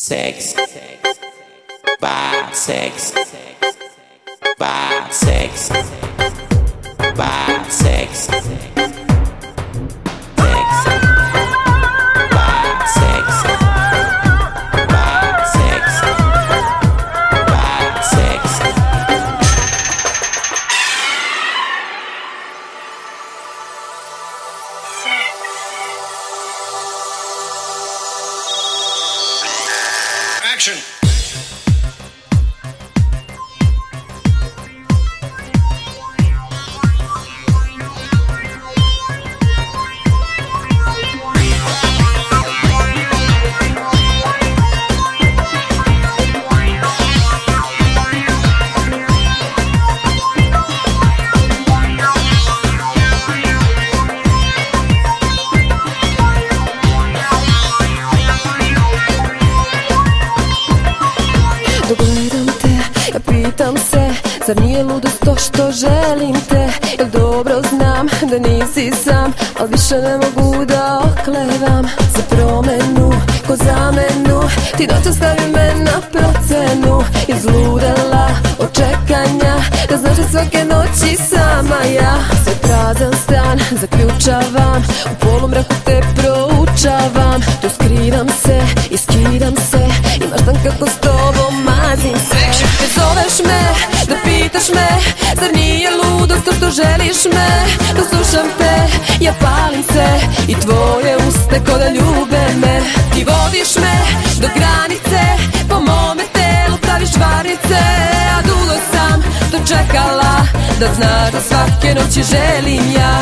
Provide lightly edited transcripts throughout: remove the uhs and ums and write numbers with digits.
sex, bad sex, bad sex, bad sex, sex, bad sex, bad sex, bad sex. Action! Dok gledam te, ja pitam se, zar nije ludost to što želim te? Jer dobro znam da nisi sam, al više ne mogu da oklevam. Za promenu, ko zamenu, ti noćas stavi me na procenu. Izludela od čekanja, da znaš da svake noći sama ja. Sve prazan stan zaključavam, u polumraku te proučavam. Tu skrivam se i skidam se, i maštam kako s tobom mazim se. Te zoveš me, da pitaš me, zar nije ludost to što želiš me? Da slušam te, ja palim se, i tvoje usne ko da ljube me. Ti vodiš me do granice, po mome telu praviš varnice. A dugo sam to čekala, da znaš da svake noći želim ja.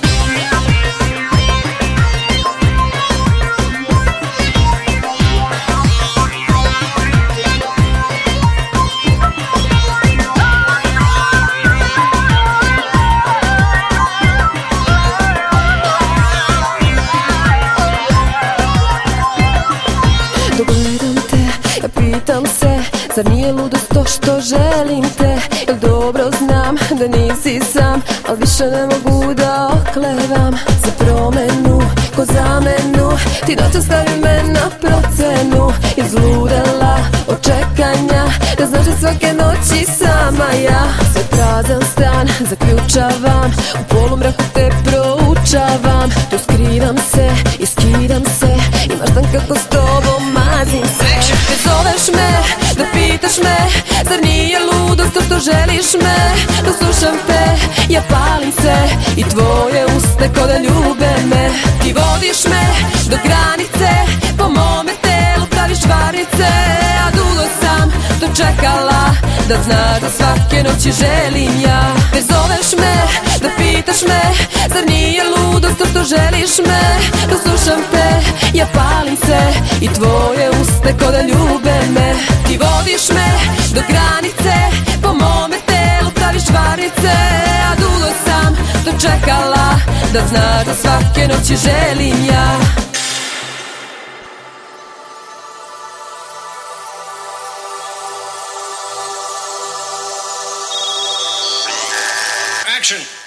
Dok gledam te, ja pitam se, zar nije ludost to što želim te? Jer dobro znam da nisi sam, al više ne mogu da oklevam. Za promenu, ko zamenu, ti noćas stavi me na procenu. Izludela od čekanja, da znaš da svake noći sama ja. Sve prazan stan zaključavam, u polumraku te proučavam. Tu skrivam se i skidam se, i maštam kako s tobom mazim se. Te zoveš me, da pitaš me, zar nije ludost to što želiš me? Da slušam te, ja palim se, i tvoje usne ko da ljube me. Ti vodiš me do granice, po mome telu praviš varnice. A dugo sam to čekala, da znaš da svake noći želim ja. Te zoveš me, da pitaš me, zar nije ludost to što želiš me? Da slušam te, ja palim se, i tvoje usne ko da ljube me. Ti vodiš me do granice, po mome telu praviš varnice. A dugo sam to čekala, da znaš da svake noći želim ja. Action!